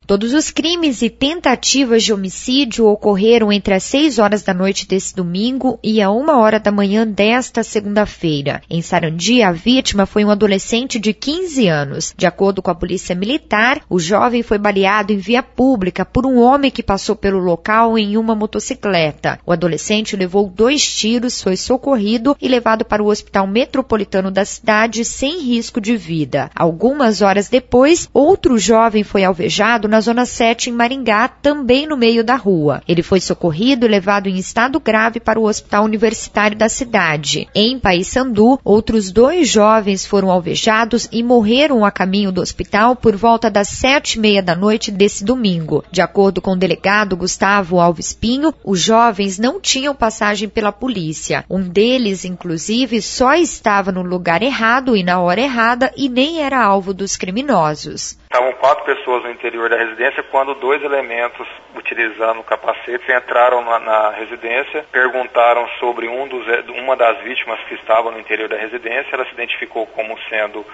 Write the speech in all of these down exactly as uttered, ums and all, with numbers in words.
Todos os crimes e tentativas de homicídio ocorreram entre as seis horas da noite desse domingo e a uma hora da manhã desta segunda-feira. Em Sarandi, a vítima foi um adolescente de quinze anos. De acordo com a polícia militar, o jovem foi baleado em via pública por um homem que passou pelo local em uma motocicleta. O adolescente levou dois tiros, foi socorrido e levado para o hospital metropolitano da cidade sem risco de vida. Algumas horas depois, outro jovem foi alvejado na Zona sete, em Maringá, também no meio da rua. Ele foi socorrido e levado em estado grave para o hospital universitário da cidade. Em Paissandu, outros dois jovens foram alvejados e morreram a caminho do hospital por volta das sete e meia da noite desse domingo. De acordo com o delegado Gustavo Alves Pinho, os jovens não tinham passagem pela polícia. Um deles, inclusive, só estava no lugar errado e na hora errada e nem era alvo dos criminosos. Estavam quatro pessoas no interior da residência quando dois elementos, utilizando capacetes, entraram na, na residência, perguntaram sobre um dos, uma das vítimas que estava no interior da residência. Ela se identificou como sendo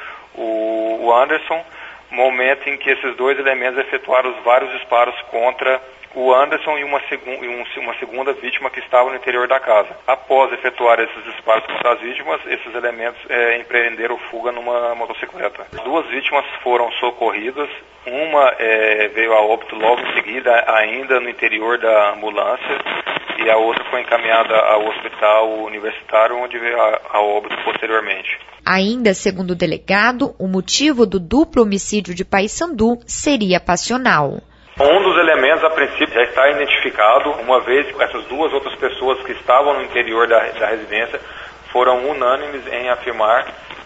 o, o Anderson, momento em que esses dois elementos efetuaram vários disparos contra o Anderson e uma, segu uma segunda vítima que estava no interior da casa. Após efetuar esses disparos contra as vítimas, esses elementos é, empreenderam fuga numa motocicleta. As duas vítimas foram socorridas, uma é, veio a óbito logo em seguida, ainda no interior da ambulância, e a outra foi encaminhada ao hospital universitário, onde veio a, a óbito posteriormente. Ainda segundo o delegado, o motivo do duplo homicídio de Paissandu seria passional. Um dos elementos, a princípio, já está identificado, uma vez que essas duas outras pessoas que estavam no interior da, da residência foram unânimes em afirmar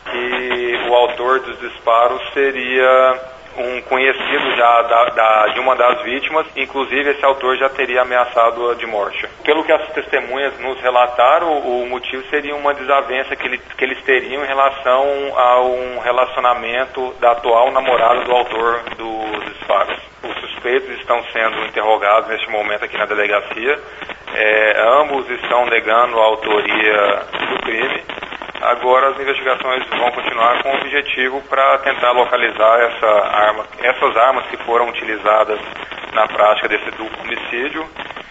que o autor dos disparos seria um conhecido já da, da, de uma das vítimas, inclusive esse autor já teria ameaçado de morte. Pelo que as testemunhas nos relataram, o, o motivo seria uma desavença que, ele, que eles teriam em relação a um relacionamento da atual namorada do autor dos disparos. Os suspeitos estão sendo interrogados neste momento aqui na delegacia. É, ambos estão negando a autoria do crime. Agora as investigações vão continuar com o objetivo para tentar localizar essa arma, essas armas que foram utilizadas na prática desse duplo homicídio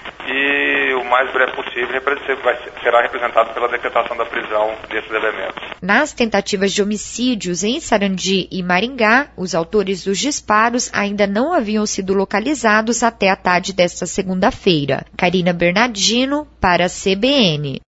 e o mais breve possível vai, será representado pela decretação da prisão desses elementos. Nas tentativas de homicídios em Sarandi e Maringá, os autores dos disparos ainda não haviam sido localizados até a tarde desta segunda-feira. Karina Bernardino, para a C B N.